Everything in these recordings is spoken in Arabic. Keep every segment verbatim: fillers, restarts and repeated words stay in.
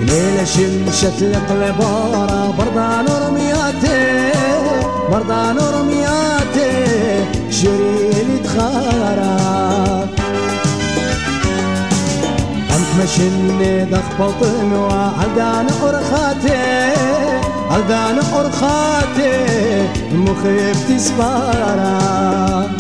ليلة شمشت القلبارة برضان رمياتي برضان رمياتي شريلي تخارا أنت مشني دخبط وعلدان أرخاتي علدان أرخاتي مخيبتي سبارا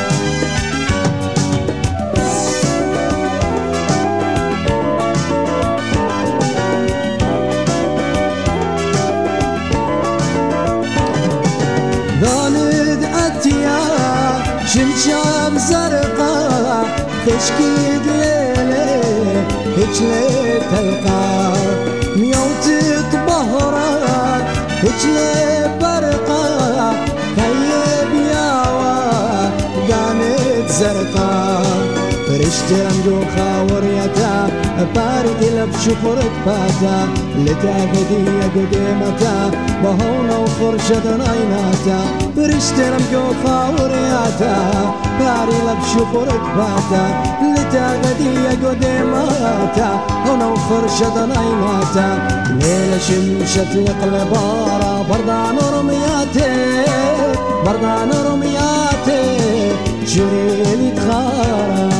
ضالد أتيا شمشام زرقا خشكيد ليلي هجلي تلقى ميوت بهرا هجلي برقا كيب ياوا قامت زرقا فرشت رمجو خاوريتا بارد لبشفرت باتا لتاكدي قديمتا وهونا وخرشد نايناتا فرشت رمجو خاوريتا بارد لبشفرت باتا لتاكدي قديمتا هونا وخرشد نايناتا ليلة شمشت القلبارة برضان رمياتي برضان رمياتي شريلي تخارا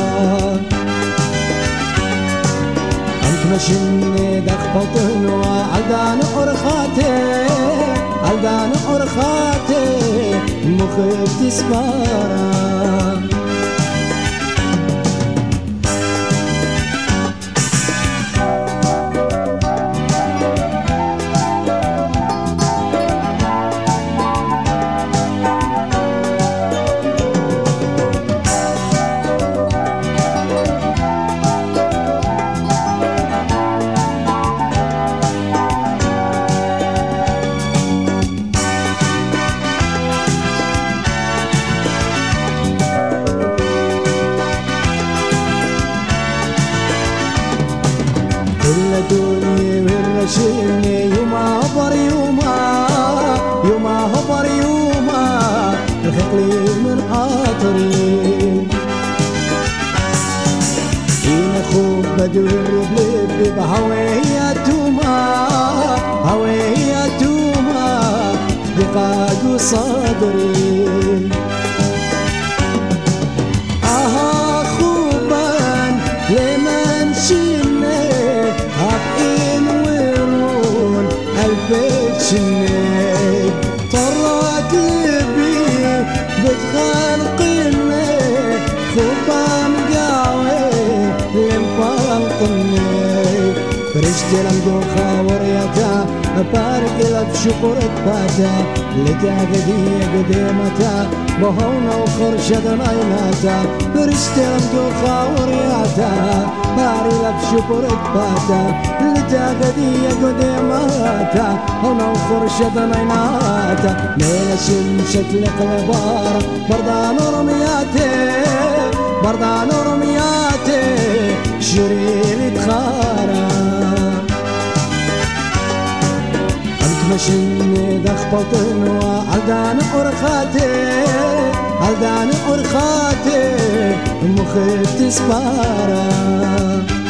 مشني دخبط وعلدان أرخاتي علدان أرخاتي مخيبتي سبارا دوني ورشيني يوما هبر يوما يوما هبر يوما الخقلي من عطري إن خوب بدور بلبي بهوية توما هوية توما بقاد صدري آها خوبان لمن شيني هابقين ويرون قلبك شني طرات لبي بتخلقني خوبا مقاوي لمفلقني فرشت لمدو خاوريتا بارك لك شكرت باتا لتاقدي قديمتا بهونا وخرشد نايناتا فرشت لمدو خاوريتا بارك لك شكرت باتا لتاقدي قديمتا هونا وخرشد نايناتا ليلة شمشت القلبارة برضان رمياتي برضان رمياتي شريلي تخارا مشني دخبط وعلدان أرخاتي علدان أرخاتي مخيبتي سبارا